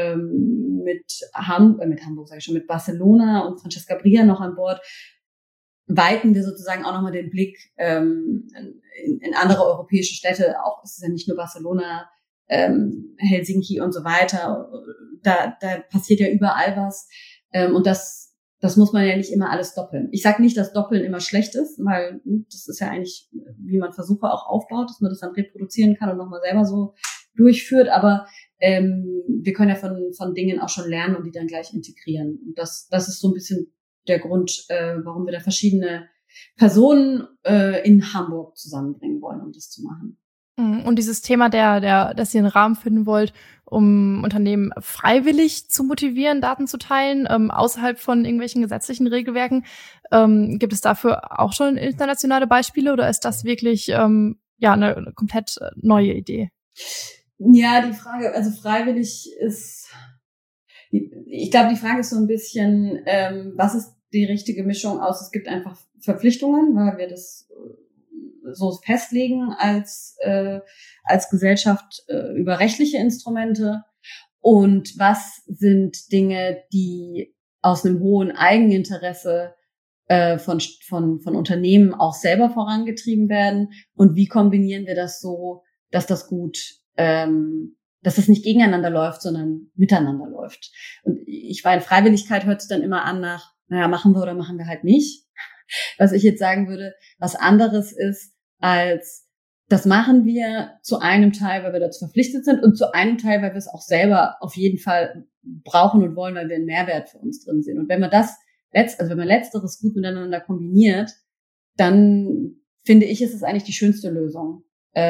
mit Barcelona und Francesca Bria noch an Bord, weiten wir sozusagen auch nochmal den Blick in andere europäische Städte. Auch es ist ja nicht nur Barcelona, Helsinki und so weiter. Da passiert ja überall was. Und das muss man ja nicht immer alles doppeln. Ich sage nicht, dass Doppeln immer schlecht ist, weil das ist ja eigentlich, wie man Versuche auch aufbaut, dass man das dann reproduzieren kann und nochmal selber so durchführt. Aber wir können ja von Dingen auch schon lernen und die dann gleich integrieren. Und das ist so ein bisschen der Grund, warum wir da verschiedene Personen in Hamburg zusammenbringen wollen, um das zu machen. Und dieses Thema, dass ihr einen Rahmen finden wollt, um Unternehmen freiwillig zu motivieren, Daten zu teilen, außerhalb von irgendwelchen gesetzlichen Regelwerken, gibt es dafür auch schon internationale Beispiele oder ist das wirklich eine komplett neue Idee? Ja, die Frage, also freiwillig ist, ich glaube, die Frage ist so ein bisschen, was ist die richtige Mischung aus? Es gibt einfach Verpflichtungen, weil wir das so festlegen als Gesellschaft über rechtliche Instrumente. Und was sind Dinge, die aus einem hohen Eigeninteresse von Unternehmen auch selber vorangetrieben werden? Und wie kombinieren wir das so, dass das gut dass es nicht gegeneinander läuft, sondern miteinander läuft. Und ich meine, Freiwilligkeit hört sich dann immer an nach, machen wir oder machen wir halt nicht. Was ich jetzt sagen würde, was anderes ist, als das machen wir zu einem Teil, weil wir dazu verpflichtet sind und zu einem Teil, weil wir es auch selber auf jeden Fall brauchen und wollen, weil wir einen Mehrwert für uns drin sehen. Und wenn man wenn man Letzteres gut miteinander kombiniert, dann finde ich, ist es eigentlich die schönste Lösung.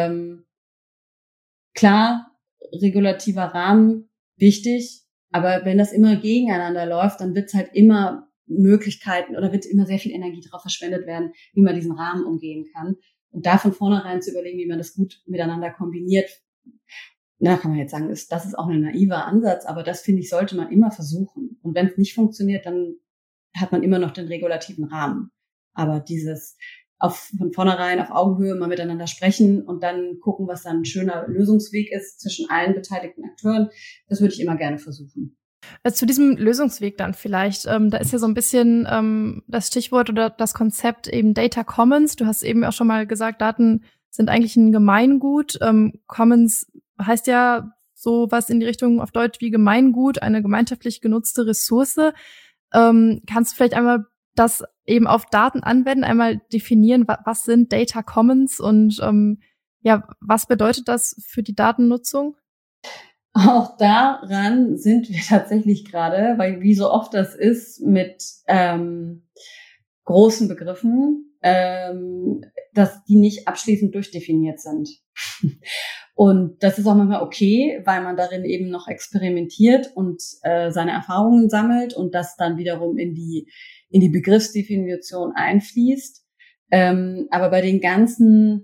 Klar, regulativer Rahmen, wichtig, aber wenn das immer gegeneinander läuft, dann wird es halt immer Möglichkeiten oder wird immer sehr viel Energie darauf verschwendet werden, wie man diesen Rahmen umgehen kann. Und da von vornherein zu überlegen, wie man das gut miteinander kombiniert, kann man jetzt sagen, das ist auch ein naiver Ansatz, aber das, finde ich, sollte man immer versuchen. Und wenn es nicht funktioniert, dann hat man immer noch den regulativen Rahmen. Aber dieses von vornherein auf Augenhöhe mal miteinander sprechen und dann gucken, was dann ein schöner Lösungsweg ist zwischen allen beteiligten Akteuren, das würde ich immer gerne versuchen. Zu diesem Lösungsweg dann vielleicht, da ist ja so ein bisschen das Stichwort oder das Konzept eben Data Commons. Du hast eben auch schon mal gesagt, Daten sind eigentlich ein Gemeingut. Commons heißt ja sowas in die Richtung auf Deutsch wie Gemeingut, eine gemeinschaftlich genutzte Ressource. Kannst du vielleicht einmal das eben auf Daten anwenden, einmal definieren, was sind Data Commons und was bedeutet das für die Datennutzung? Auch daran sind wir tatsächlich gerade, weil wie so oft das ist mit großen Begriffen, dass die nicht abschließend durchdefiniert sind. Und das ist auch manchmal okay, weil man darin eben noch experimentiert und seine Erfahrungen sammelt und das dann wiederum in die Begriffsdefinition einfließt. Aber bei den ganzen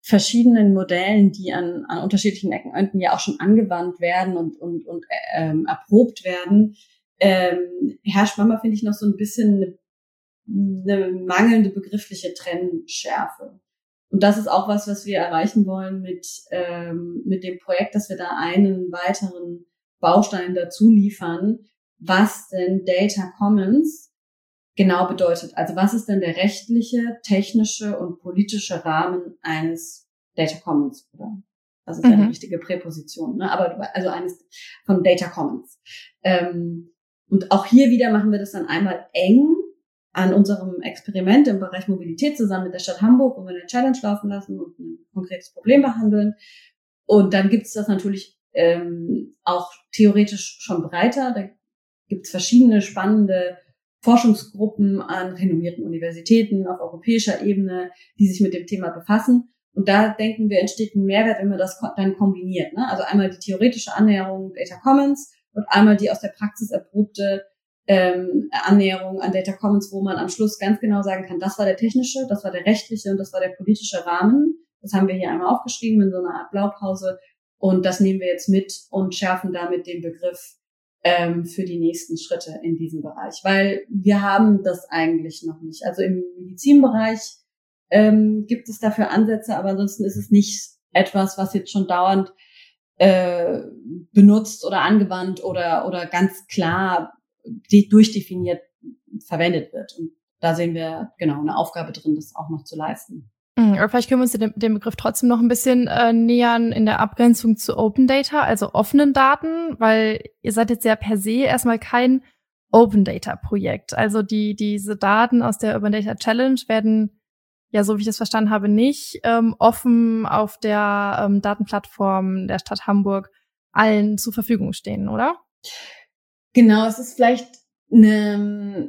verschiedenen Modellen, die an unterschiedlichen Ecken ja auch schon angewandt werden und erprobt werden, herrscht manchmal, finde ich, noch so ein bisschen eine mangelnde begriffliche Trennschärfe. Und das ist auch was wir erreichen wollen mit dem Projekt, dass wir da einen weiteren Baustein dazu liefern, was denn Data Commons genau bedeutet. Also was ist denn der rechtliche, technische und politische Rahmen eines Data Commons? Oder das ist ja eine richtige Präposition, ne? Aber also eines von Data Commons. Und auch hier wieder machen wir das dann einmal eng an unserem Experiment im Bereich Mobilität zusammen mit der Stadt Hamburg, wo wir eine Challenge laufen lassen und ein konkretes Problem behandeln. Und dann gibt es das natürlich auch theoretisch schon breiter. Da gibt es verschiedene spannende Forschungsgruppen an renommierten Universitäten auf europäischer Ebene, die sich mit dem Thema befassen. Und da denken wir, entsteht ein Mehrwert, wenn man das dann kombiniert, ne? Also einmal die theoretische Annäherung Data Commons und einmal die aus der Praxis erprobte Annäherung an Data Commons, wo man am Schluss ganz genau sagen kann, das war der technische, das war der rechtliche und das war der politische Rahmen. Das haben wir hier einmal aufgeschrieben in so einer Art Blaupause und das nehmen wir jetzt mit und schärfen damit den Begriff für die nächsten Schritte in diesem Bereich, weil wir haben das eigentlich noch nicht. Also im Medizinbereich gibt es dafür Ansätze, aber ansonsten ist es nicht etwas, was jetzt schon dauernd benutzt oder angewandt oder ganz klar durchdefiniert verwendet wird. Und da sehen wir genau eine Aufgabe drin, das auch noch zu leisten. Aber vielleicht können wir uns dem Begriff trotzdem noch ein bisschen nähern in der Abgrenzung zu Open Data, also offenen Daten, weil ihr seid jetzt ja per se erstmal kein Open Data Projekt. Also diese Daten aus der Urban Data Challenge werden ja, so wie ich das verstanden habe, nicht offen auf der Datenplattform der Stadt Hamburg allen zur Verfügung stehen, oder? Genau, es ist vielleicht ein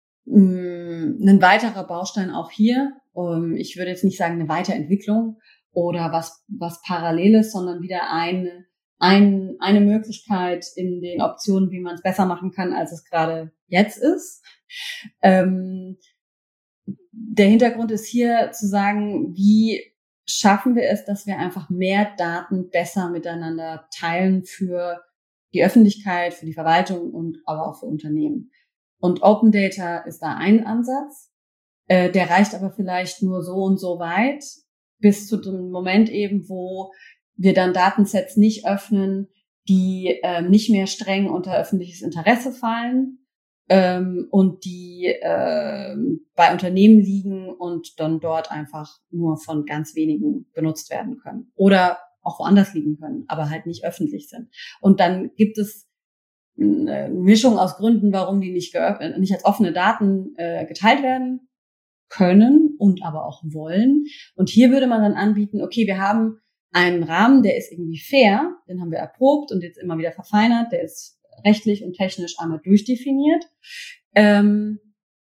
weiterer Baustein auch hier. Ich würde jetzt nicht sagen eine Weiterentwicklung oder was Paralleles, sondern wieder eine Möglichkeit in den Optionen, wie man es besser machen kann, als es gerade jetzt ist. Der Hintergrund ist hier zu sagen, wie schaffen wir es, dass wir einfach mehr Daten besser miteinander teilen für die Öffentlichkeit, für die Verwaltung und aber auch für Unternehmen. Und Open Data ist da ein Ansatz. Der reicht aber vielleicht nur so und so weit, bis zu dem Moment eben, wo wir dann Datensets nicht öffnen, die nicht mehr streng unter öffentliches Interesse fallen und die bei Unternehmen liegen und dann dort einfach nur von ganz wenigen benutzt werden können. Oder auch woanders liegen können, aber halt nicht öffentlich sind. Und dann gibt es eine Mischung aus Gründen, warum die nicht als offene Daten geteilt werden können und aber auch wollen. Und hier würde man dann anbieten, okay, wir haben einen Rahmen, der ist irgendwie fair, den haben wir erprobt und jetzt immer wieder verfeinert, der ist rechtlich und technisch einmal durchdefiniert. Und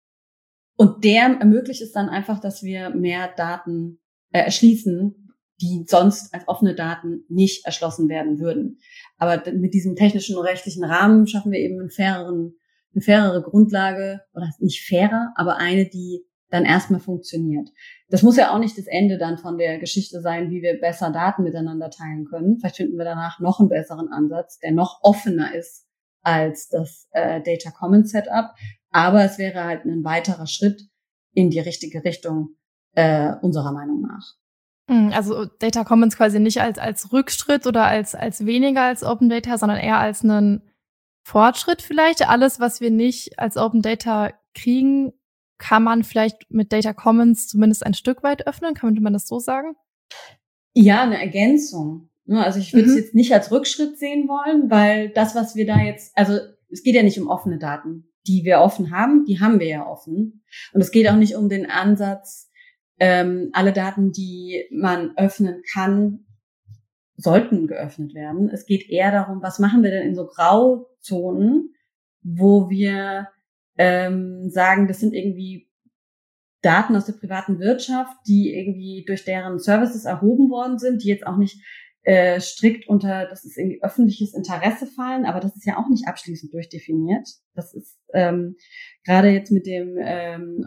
der ermöglicht es dann einfach, dass wir mehr Daten erschließen, die sonst als offene Daten nicht erschlossen werden würden. Aber mit diesem technischen und rechtlichen Rahmen schaffen wir eben eine fairere Grundlage, oder nicht fairer, aber eine, die dann erstmal funktioniert. Das muss ja auch nicht das Ende dann von der Geschichte sein, wie wir besser Daten miteinander teilen können. Vielleicht finden wir danach noch einen besseren Ansatz, der noch offener ist als das Data Commons Setup. Aber es wäre halt ein weiterer Schritt in die richtige Richtung unserer Meinung nach. Also Data Commons quasi nicht als Rückschritt oder als weniger als Open Data, sondern eher als einen Fortschritt vielleicht. Alles, was wir nicht als Open Data kriegen, kann man vielleicht mit Data Commons zumindest ein Stück weit öffnen. Könnte man das so sagen? Ja, eine Ergänzung. Also ich würde es jetzt nicht als Rückschritt sehen wollen, weil das, was wir da jetzt, also es geht ja nicht um offene Daten, die wir offen haben, die haben wir ja offen. Und es geht auch nicht um den Ansatz, alle Daten, die man öffnen kann, sollten geöffnet werden. Es geht eher darum, was machen wir denn in so Grauzonen, wo wir sagen, das sind irgendwie Daten aus der privaten Wirtschaft, die irgendwie durch deren Services erhoben worden sind, die jetzt auch nicht strikt unter, das ist irgendwie öffentliches Interesse fallen, aber das ist ja auch nicht abschließend durchdefiniert. Das ist gerade jetzt mit dem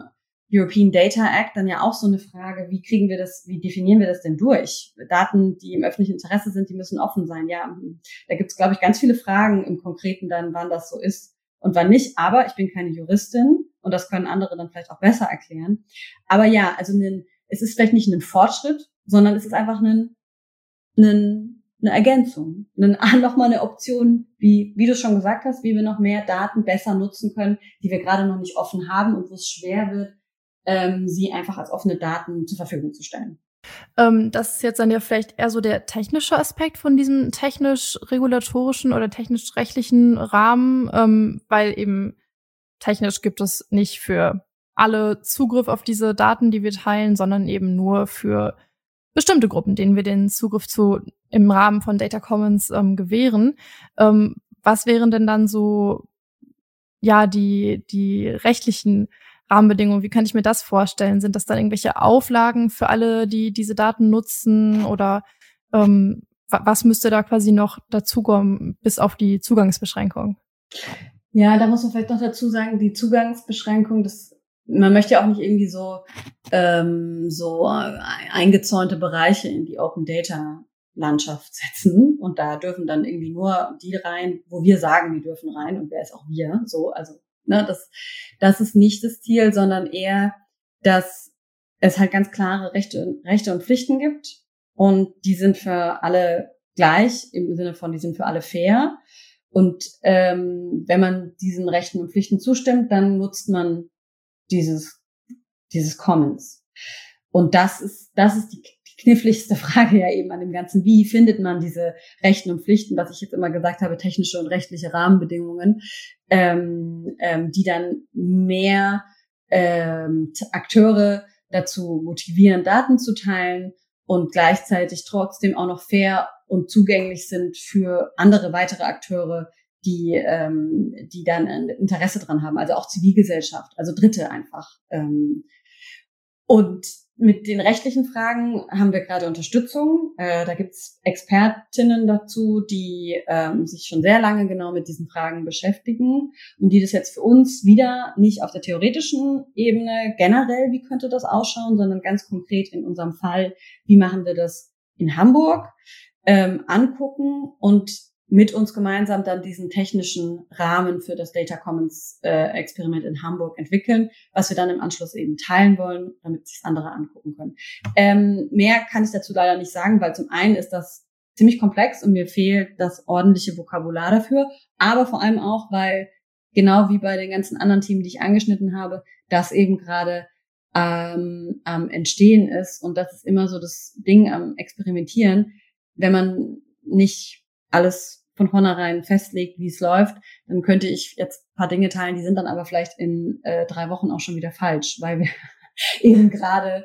European Data Act dann ja auch so eine Frage, wie definieren wir das denn durch? Daten, die im öffentlichen Interesse sind, die müssen offen sein. Ja, da gibt es, glaube ich, ganz viele Fragen im Konkreten dann, wann das so ist und wann nicht. Aber ich bin keine Juristin und das können andere dann vielleicht auch besser erklären. Aber ja, also es ist vielleicht nicht ein Fortschritt, sondern es ist einfach eine Ergänzung, nochmal eine Option, wie du schon gesagt hast, wie wir noch mehr Daten besser nutzen können, die wir gerade noch nicht offen haben und wo es schwer wird, sie einfach als offene Daten zur Verfügung zu stellen. Das ist jetzt dann ja vielleicht eher so der technische Aspekt von diesem technisch-regulatorischen oder technisch-rechtlichen Rahmen, weil eben technisch gibt es nicht für alle Zugriff auf diese Daten, die wir teilen, sondern eben nur für bestimmte Gruppen, denen wir den Zugriff im Rahmen von Data Commons gewähren. Was wären denn dann so die rechtlichen Rahmenbedingungen? Wie kann ich mir das vorstellen? Sind das dann irgendwelche Auflagen für alle, die diese Daten nutzen? Oder was müsste da quasi noch dazukommen, bis auf die Zugangsbeschränkung? Ja, da muss man vielleicht noch dazu sagen, die Zugangsbeschränkung, man möchte ja auch nicht irgendwie so eingezäunte Bereiche in die Open Data Landschaft setzen und da dürfen dann irgendwie nur die rein, wo wir sagen, die dürfen rein und wer ist auch wir, so, also das ist nicht das Ziel, sondern eher, dass es halt ganz klare Rechte und Pflichten gibt und die sind für alle gleich, im Sinne von, die sind für alle fair und wenn man diesen Rechten und Pflichten zustimmt, dann nutzt man dieses Commons. Und das ist die kniffligste Frage ja eben an dem Ganzen. Wie findet man diese Rechten und Pflichten, was ich jetzt immer gesagt habe, technische und rechtliche Rahmenbedingungen, die dann mehr Akteure dazu motivieren, Daten zu teilen und gleichzeitig trotzdem auch noch fair und zugänglich sind für andere weitere Akteure, die dann ein Interesse dran haben, also auch Zivilgesellschaft, also Dritte einfach. Und mit den rechtlichen Fragen haben wir gerade Unterstützung. Da gibt's Expertinnen dazu, die sich schon sehr lange genau mit diesen Fragen beschäftigen und die das jetzt für uns wieder nicht auf der theoretischen Ebene generell, wie könnte das ausschauen, sondern ganz konkret in unserem Fall, wie machen wir das in Hamburg, angucken und mit uns gemeinsam dann diesen technischen Rahmen für das Data Commons Experiment in Hamburg entwickeln, was wir dann im Anschluss eben teilen wollen, damit sich andere angucken können. Mehr kann ich dazu leider nicht sagen, weil zum einen ist das ziemlich komplex und mir fehlt das ordentliche Vokabular dafür, aber vor allem auch, weil genau wie bei den ganzen anderen Themen, die ich angeschnitten habe, das eben gerade am Entstehen ist und das ist immer so das Ding am Experimentieren, wenn man nicht alles von vornherein festlegt, wie es läuft, dann könnte ich jetzt ein paar Dinge teilen, die sind dann aber vielleicht in 3 Wochen auch schon wieder falsch, weil wir eben gerade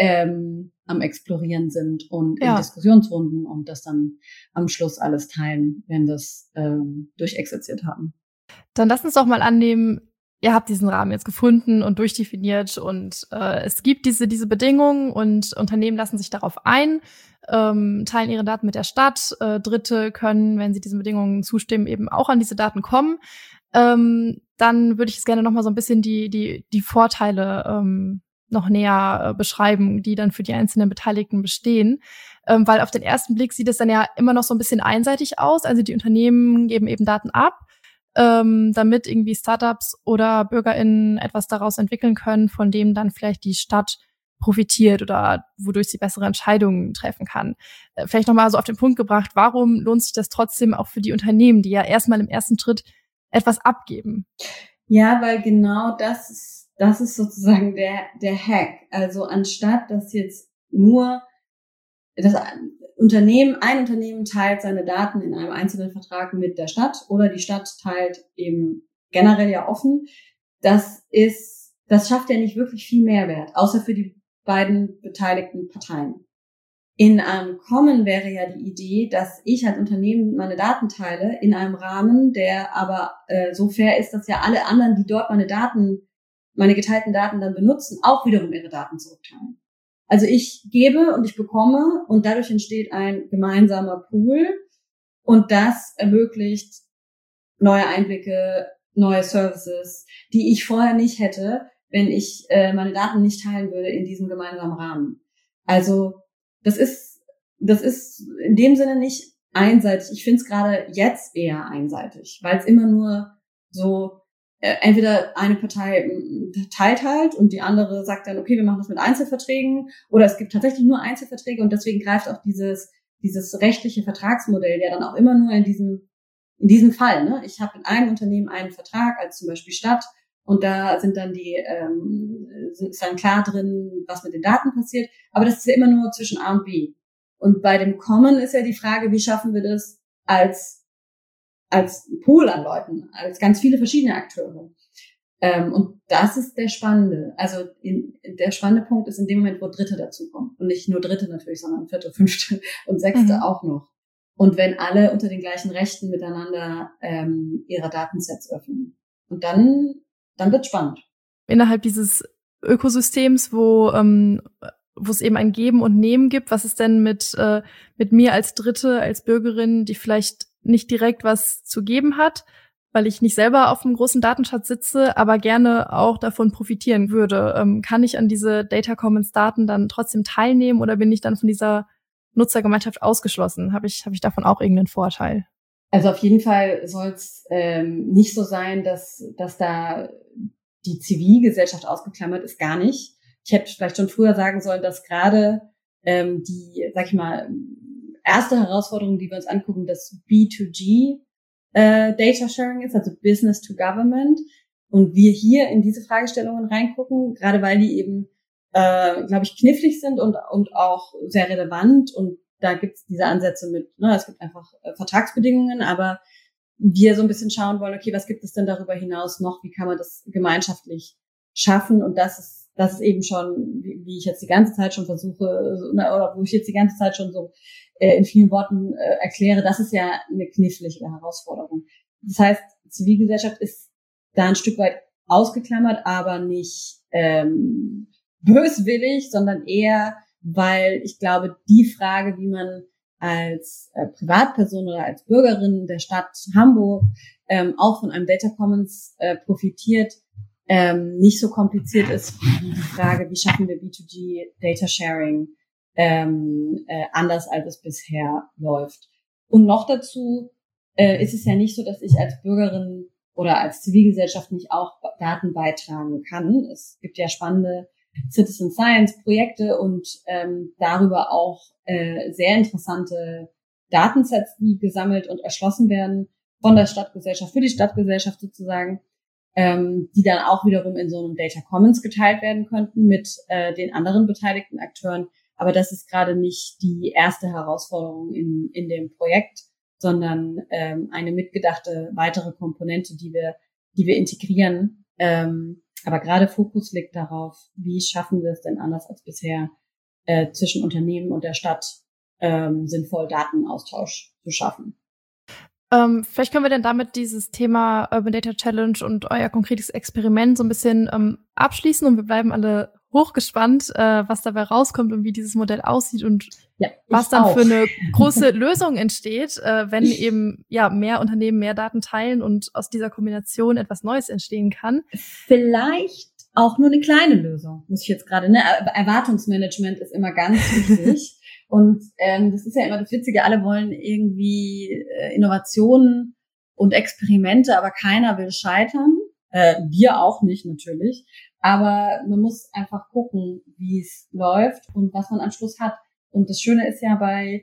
am Explorieren sind und in Diskussionsrunden und das dann am Schluss alles teilen, wenn wir es durchexerziert haben. Dann lass uns doch mal annehmen, ihr habt diesen Rahmen jetzt gefunden und durchdefiniert und es gibt diese Bedingungen und Unternehmen lassen sich darauf ein, teilen ihre Daten mit der Stadt. Dritte können, wenn sie diesen Bedingungen zustimmen, eben auch an diese Daten kommen. Dann würde ich jetzt gerne noch mal so ein bisschen die Vorteile noch näher beschreiben, die dann für die einzelnen Beteiligten bestehen. Weil auf den ersten Blick sieht es dann ja immer noch so ein bisschen einseitig aus. Also die Unternehmen geben eben Daten ab, damit irgendwie Startups oder BürgerInnen etwas daraus entwickeln können, von dem dann vielleicht die Stadt profitiert oder wodurch sie bessere Entscheidungen treffen kann. Vielleicht nochmal so auf den Punkt gebracht, warum lohnt sich das trotzdem auch für die Unternehmen, die ja erstmal im ersten Schritt etwas abgeben? Ja, weil genau das ist sozusagen der Hack. Also anstatt dass jetzt nur ein Unternehmen teilt seine Daten in einem einzelnen Vertrag mit der Stadt oder die Stadt teilt eben generell ja offen, das schafft ja nicht wirklich viel Mehrwert, außer für die beiden beteiligten Parteien. In einem Common wäre ja die Idee, dass ich als Unternehmen meine Daten teile in einem Rahmen, der aber so fair ist, dass ja alle anderen, die dort meine geteilten Daten dann benutzen, auch wiederum ihre Daten zurückteilen. Also ich gebe und ich bekomme und dadurch entsteht ein gemeinsamer Pool und das ermöglicht neue Einblicke, neue Services, die ich vorher nicht hätte, wenn ich meine Daten nicht teilen würde in diesem gemeinsamen Rahmen. Also das ist in dem Sinne nicht einseitig. Ich finde es gerade jetzt eher einseitig, weil es immer nur so entweder eine Partei teilt halt und die andere sagt dann, okay, wir machen das mit Einzelverträgen, oder es gibt tatsächlich nur Einzelverträge und deswegen greift auch dieses rechtliche Vertragsmodell ja dann auch immer nur in diesem Fall. Ne? Ich habe in einem Unternehmen einen Vertrag, als zum Beispiel Stadt, und da sind dann ist dann klar drin, was mit den Daten passiert, aber das ist ja immer nur zwischen A und B. Und bei dem Common ist ja die Frage, wie schaffen wir das als Pool an Leuten, als ganz viele verschiedene Akteure. Und das ist der spannende. Also der spannende Punkt ist in dem Moment, wo Dritte dazukommen. Und nicht nur Dritte natürlich, sondern Vierte, Fünfte und Sechste auch noch. Und wenn alle unter den gleichen Rechten miteinander ihre Datensets öffnen. Und dann wird's spannend. Innerhalb dieses Ökosystems, wo es eben ein Geben und Nehmen gibt, was ist denn mit mir als Dritte, als Bürgerin, die vielleicht nicht direkt was zu geben hat, weil ich nicht selber auf einem großen Datenschatz sitze, aber gerne auch davon profitieren würde. Kann ich an diese Data Commons Daten dann trotzdem teilnehmen oder bin ich dann von dieser Nutzergemeinschaft ausgeschlossen? Habe ich davon auch irgendeinen Vorteil? Also auf jeden Fall soll es nicht so sein, dass da die Zivilgesellschaft ausgeklammert ist, gar nicht. Ich hätte vielleicht schon früher sagen sollen, dass gerade die, sag ich mal, erste Herausforderung, die wir uns angucken, das B2G Data Sharing ist, also Business to Government. Und wir hier in diese Fragestellungen reingucken, gerade weil die eben, glaube ich, knifflig sind und auch sehr relevant. Und da gibt es diese Ansätze mit, es gibt einfach Vertragsbedingungen, aber wir so ein bisschen schauen wollen, okay, was gibt es denn darüber hinaus noch? Wie kann man das gemeinschaftlich schaffen? Und das ist eben schon, wie ich jetzt die ganze Zeit schon versuche, oder wo ich jetzt die ganze Zeit schon so in vielen Worten erkläre, das ist ja eine knifflige Herausforderung. Das heißt, Zivilgesellschaft ist da ein Stück weit ausgeklammert, aber nicht böswillig, sondern eher, weil ich glaube, die Frage, wie man als Privatperson oder als Bürgerin der Stadt Hamburg auch von einem Data Commons profitiert, nicht so kompliziert ist wie die Frage, wie schaffen wir B2G Data Sharing anders, als es bisher läuft. Und noch dazu ist es ja nicht so, dass ich als Bürgerin oder als Zivilgesellschaft nicht auch Daten beitragen kann. Es gibt ja spannende Citizen Science Projekte und darüber auch sehr interessante Datensets, die gesammelt und erschlossen werden von der Stadtgesellschaft, für die Stadtgesellschaft sozusagen, die dann auch wiederum in so einem Data Commons geteilt werden könnten mit den anderen beteiligten Akteuren. Aber das ist gerade nicht die erste Herausforderung in dem Projekt, sondern eine mitgedachte weitere Komponente, die wir integrieren. Aber gerade Fokus liegt darauf, wie schaffen wir es denn anders als bisher, zwischen Unternehmen und der Stadt sinnvoll Datenaustausch zu schaffen. Vielleicht können wir denn damit dieses Thema Urban Data Challenge und euer konkretes Experiment so ein bisschen abschließen und wir bleiben alle hochgespannt, was dabei rauskommt und wie dieses Modell aussieht und was dann für eine große Lösung entsteht, wenn eben mehr Unternehmen mehr Daten teilen und aus dieser Kombination etwas Neues entstehen kann. Vielleicht auch nur eine kleine Lösung, muss ich jetzt gerade, Erwartungsmanagement ist immer ganz wichtig. Und das ist ja immer das Witzige, alle wollen irgendwie Innovationen und Experimente, aber keiner will scheitern. Wir auch nicht natürlich. Aber man muss einfach gucken, wie es läuft und was man am Schluss hat. Und das Schöne ist ja bei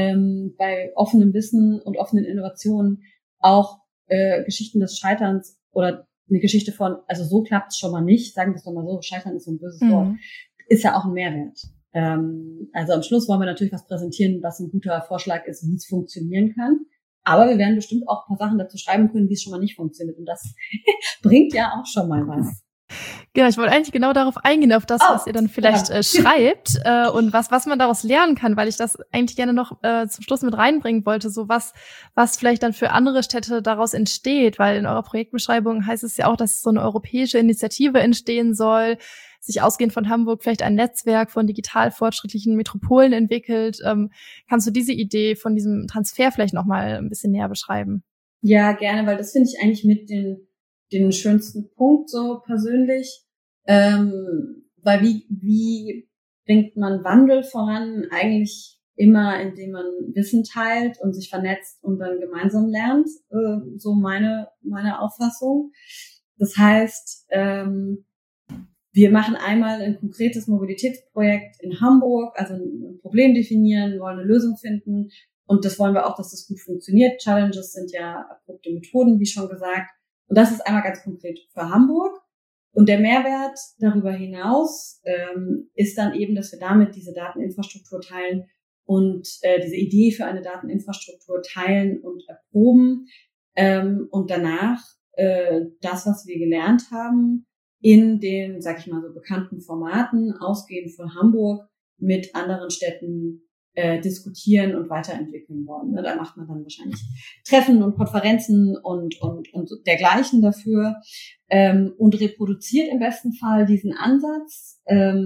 offenem Wissen und offenen Innovationen auch Geschichten des Scheiterns oder eine Geschichte von, also so klappt es schon mal nicht, sagen wir es doch mal so, Scheitern ist so ein böses Wort, ist ja auch ein Mehrwert. Also am Schluss wollen wir natürlich was präsentieren, was ein guter Vorschlag ist, wie es funktionieren kann. Aber wir werden bestimmt auch ein paar Sachen dazu schreiben können, wie es schon mal nicht funktioniert. Und das bringt ja auch schon mal was. Genau, ich wollte eigentlich genau darauf eingehen, auf das, was ihr dann vielleicht schreibt und was man daraus lernen kann, weil ich das eigentlich gerne noch zum Schluss mit reinbringen wollte, so was vielleicht dann für andere Städte daraus entsteht, weil in eurer Projektbeschreibung heißt es ja auch, dass so eine europäische Initiative entstehen soll, sich ausgehend von Hamburg vielleicht ein Netzwerk von digital fortschrittlichen Metropolen entwickelt. Kannst du diese Idee von diesem Transfer vielleicht noch mal ein bisschen näher beschreiben? Ja, gerne, weil das finde ich eigentlich mit den schönsten Punkt so persönlich. weil wie bringt man Wandel voran? Eigentlich immer, indem man Wissen teilt und sich vernetzt und dann gemeinsam lernt, so meine Auffassung. Das heißt, wir machen einmal ein konkretes Mobilitätsprojekt in Hamburg, also ein Problem definieren, wollen eine Lösung finden und das wollen wir auch, dass das gut funktioniert. Challenges sind ja erprobte Methoden, wie schon gesagt. Und das ist einmal ganz konkret für Hamburg. Und der Mehrwert darüber hinaus ist dann eben, dass wir damit diese Dateninfrastruktur teilen und diese Idee für eine Dateninfrastruktur teilen und erproben und danach das, was wir gelernt haben, in den, sag ich mal, so bekannten Formaten, ausgehend von Hamburg, mit anderen Städten diskutieren und weiterentwickeln wollen. Da macht man dann wahrscheinlich Treffen und Konferenzen und dergleichen dafür und reproduziert im besten Fall diesen Ansatz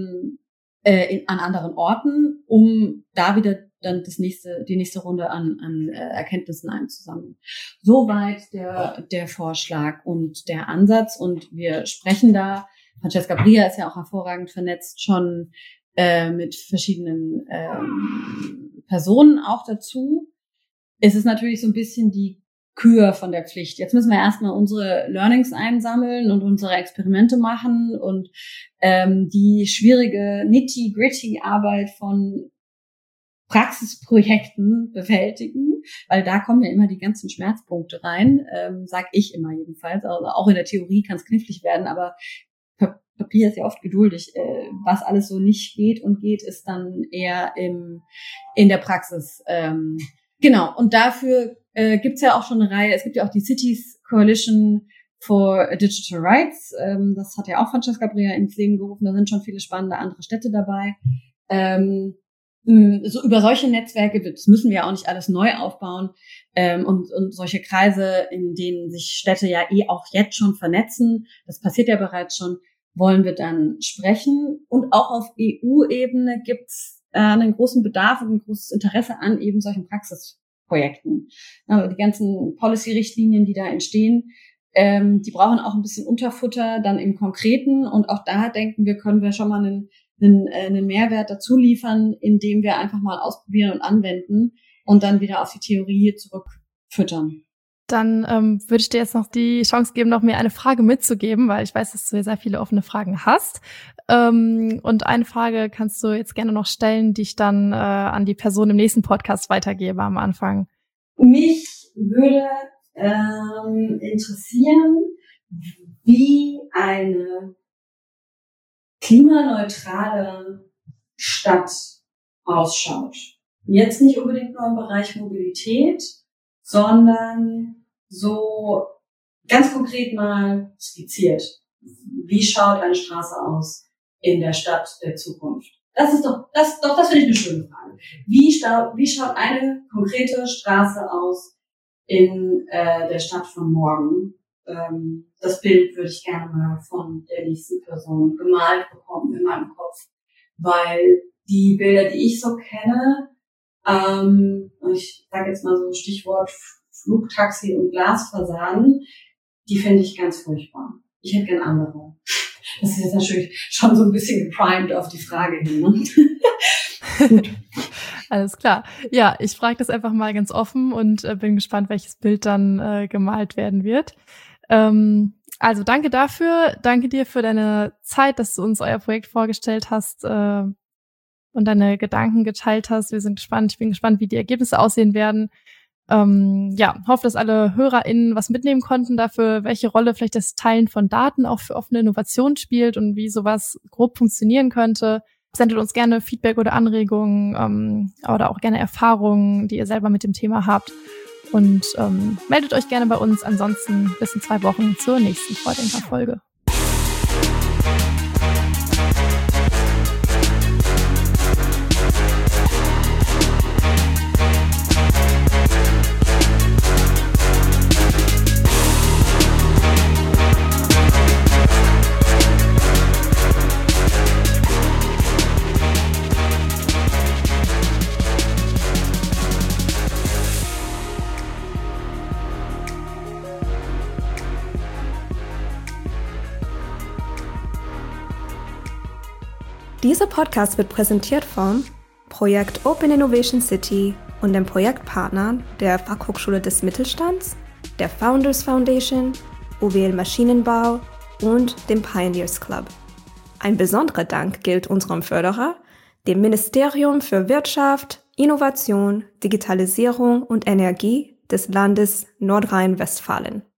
an anderen Orten, um da wieder dann die nächste Runde an Erkenntnissen einzusammeln. Soweit der Vorschlag und der Ansatz. Und wir sprechen da, Francesca Bria ist ja auch hervorragend vernetzt, schon mit verschiedenen Personen auch dazu. Es ist natürlich so ein bisschen die Kür von der Pflicht. Jetzt müssen wir erstmal unsere Learnings einsammeln und unsere Experimente machen und die schwierige nitty-gritty Arbeit von Praxisprojekten bewältigen, weil da kommen ja immer die ganzen Schmerzpunkte rein, sag ich immer jedenfalls. Also auch in der Theorie kann es knifflig werden, aber Papier ist ja oft geduldig. Was alles so nicht geht und geht, ist dann eher in der Praxis. Genau, und dafür gibt's ja auch schon eine Reihe. Es gibt ja auch die Cities Coalition for Digital Rights. Das hat ja auch Francesca Bria ins Leben gerufen. Da sind schon viele spannende andere Städte dabei. So über solche Netzwerke, das müssen wir auch nicht alles neu aufbauen, und solche Kreise, in denen sich Städte ja auch jetzt schon vernetzen, das passiert ja bereits schon, wollen wir dann sprechen. Und auch auf EU-Ebene gibt's einen großen Bedarf und ein großes Interesse an eben solchen Praxisprojekten. Die ganzen Policy-Richtlinien, die da entstehen, die brauchen auch ein bisschen Unterfutter dann im Konkreten. Und auch da denken wir, können wir schon mal einen Mehrwert dazu liefern, indem wir einfach mal ausprobieren und anwenden und dann wieder auf die Theorie zurückfüttern. Dann würde ich dir jetzt noch die Chance geben, noch mir eine Frage mitzugeben, weil ich weiß, dass du sehr viele offene Fragen hast. Und eine Frage kannst du jetzt gerne noch stellen, die ich dann an die Person im nächsten Podcast weitergebe am Anfang. Mich würde interessieren, wie eine klimaneutrale Stadt ausschaut. Jetzt nicht unbedingt nur im Bereich Mobilität, sondern so ganz konkret mal skizziert. Wie schaut eine Straße aus in der Stadt der Zukunft? Das finde ich eine schöne Frage. Wie schaut eine konkrete Straße aus in der Stadt von morgen? Das Bild würde ich gerne mal von der nächsten Person gemalt bekommen in meinem Kopf, weil die Bilder, die ich so kenne, und ich sage jetzt mal so Stichwort Flugtaxi und Glasfassaden, die finde ich ganz furchtbar. Ich hätte gern andere. Das ist jetzt natürlich schon so ein bisschen geprimed auf die Frage hin. Ne? Gut. Alles klar. Ja, ich frage das einfach mal ganz offen und bin gespannt, welches Bild dann gemalt werden wird. Also danke dafür. Danke dir für deine Zeit, dass du uns euer Projekt vorgestellt hast und deine Gedanken geteilt hast. Wir sind gespannt. Ich bin gespannt, wie die Ergebnisse aussehen werden. Hoffe, dass alle HörerInnen was mitnehmen konnten dafür, welche Rolle vielleicht das Teilen von Daten auch für offene Innovation spielt und wie sowas grob funktionieren könnte. Sendet uns gerne Feedback oder Anregungen oder auch gerne Erfahrungen, die ihr selber mit dem Thema habt. Und meldet euch gerne bei uns. Ansonsten bis in 2 Wochen zur nächsten Vordenker-Folge. Dieser Podcast wird präsentiert vom Projekt Open Innovation City und den Projektpartnern der Fachhochschule des Mittelstands, der Founders Foundation, UWL Maschinenbau und dem Pioneers Club. Ein besonderer Dank gilt unserem Förderer, dem Ministerium für Wirtschaft, Innovation, Digitalisierung und Energie des Landes Nordrhein-Westfalen.